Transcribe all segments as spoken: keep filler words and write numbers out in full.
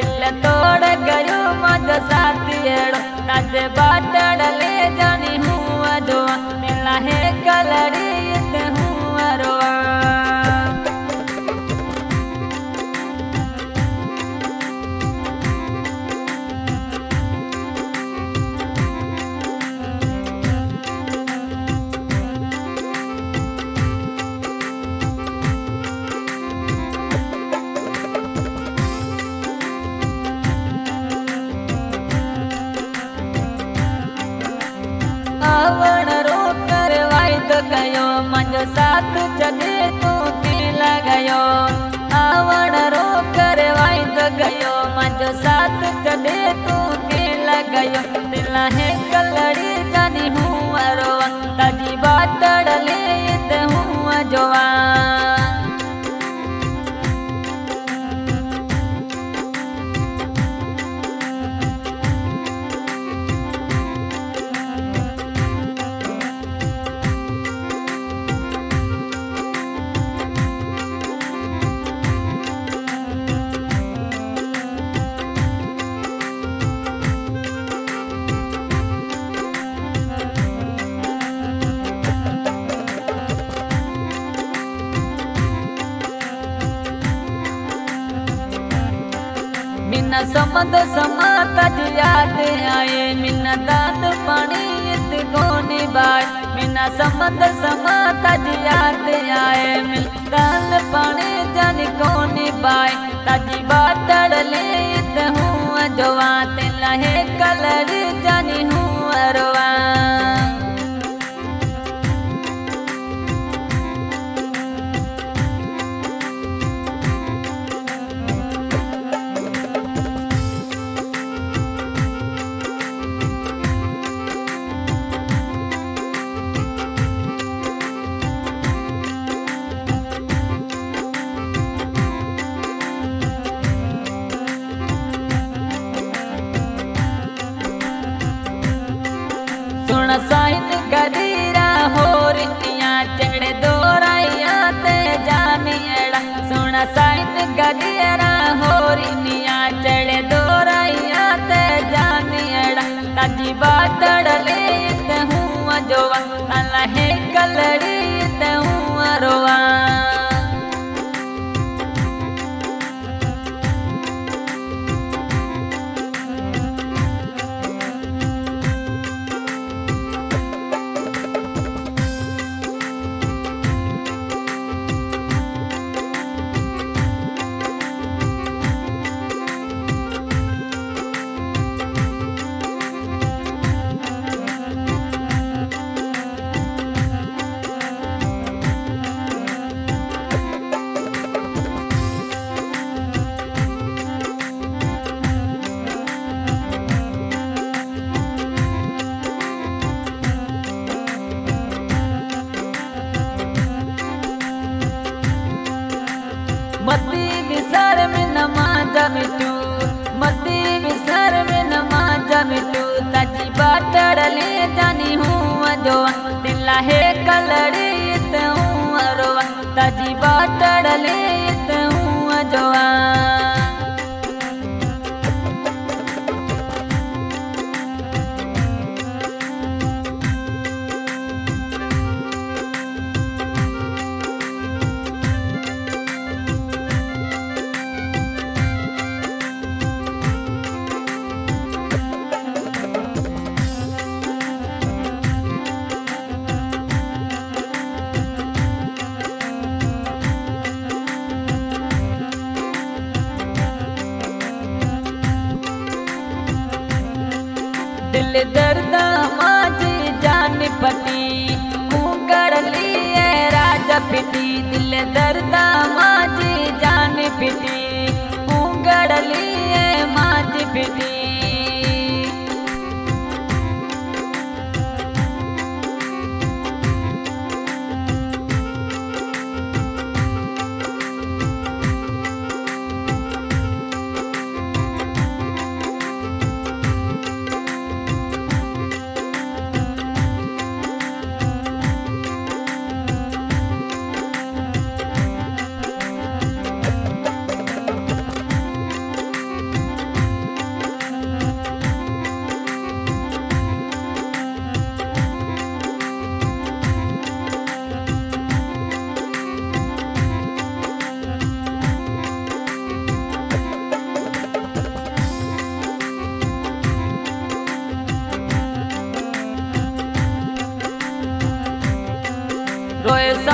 दिल तोड़ गयो मज साथियड़ो ताजे बाटड़ ले जानी हूँ जो मिला है कलड़ी ते हूँ अरवा आवण रो करवाई तो गयो मंजो साथ चले तू दिल गयो आवण रो करवाई तो गयो मंजो साथ चले तू दिल गयो दिल है कलड़ी जानी हूँ अरवा ताजी बाटड़ ले ते हूँ जोवा मिना समद समाता याद आए मिना दाद पानी इत गोनी बाय मिना समद समाता याद आए मिल दाद पानी जानी गोनी बाय ताजी बाटड़ ले इत हूँ जोवा तिला है कलड़ी जानी हूँ अरवा सुन साइन गरीरा होरिया चढ़े दोराइया ते जामियड़ा सुन साइन गरीरा होरिया चढ़े दोराइया ते जामियड़ा ताजी बाटड़ ले ते हूँ जोवा ताला है कलड़ी ते हूँ अरवा मती विसर में नमाज मिटू मती विसर में नमाज मिटू ताजी बाटड़ ले जानी हूँ जो दिला है कलड़ी ते हूँ अरवा ताजी बाटड़ ले ते हूँ जोवा दिल दर्द माजी जान पटी कुकर लिए राजा पिटी दिल दर्द माजी जान पिटी कुकर लिए माजी पिटी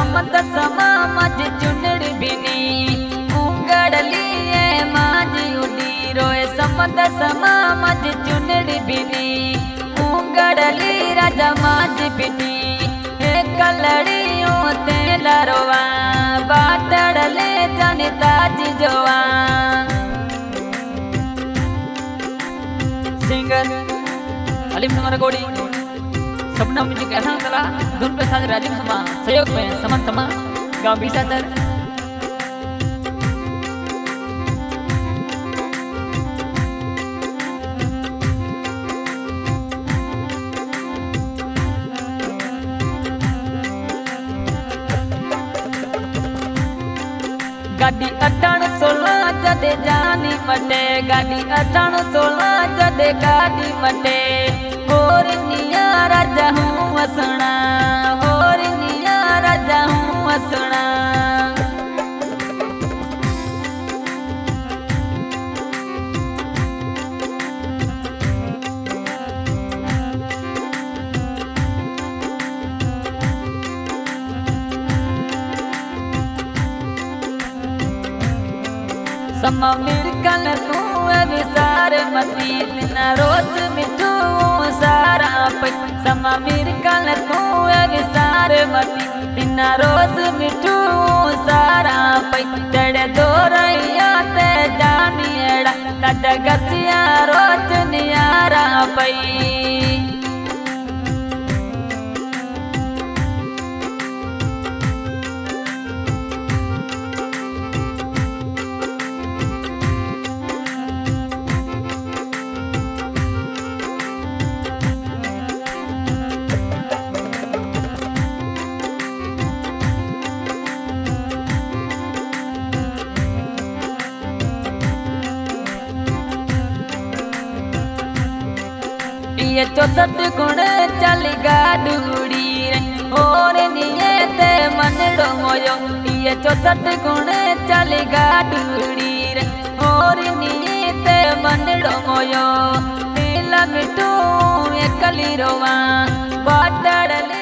समंद समा मज चुनड़ बिनी उंगड़ली माजी उड़ी रोए समंद समा मज चुनड़ बिनी उंगड़ली राजा माज बिनी कलड़ियों तेला रोवा बाटड़ले जनिता जी जोवा। सिंगर अलीम समर गोड़ी सपना म्यूजिक ऐसा चला धुन के साथ राजीव समा सहयोग में समन समा गाँव बीसा सर। गाड़ी अठाण सोलह जदे जानी मटे गाड़ी अठाण सोलह जदे गाड़ी मटे होर निया राजा हूँ वसना होर निया राजा हूँ वसना। समा मिर्कल तू विसार मती तिना रोज मिठू सारा पै समा मिर्कल तू विसार मती तिना रोज मिठू सारा पै तड़े दो रैया ते जानी एड़ा तड गसिया रोज नियारा पै। ये चौसठ गुण चल गाडूड़ी रे और निये ते मनड़ो मोयो ये चौसठ गुण चल गाडूड़ी रे और निये ते मनड़ो मोयो नीला मिठू एकली रोवा बाटड़ले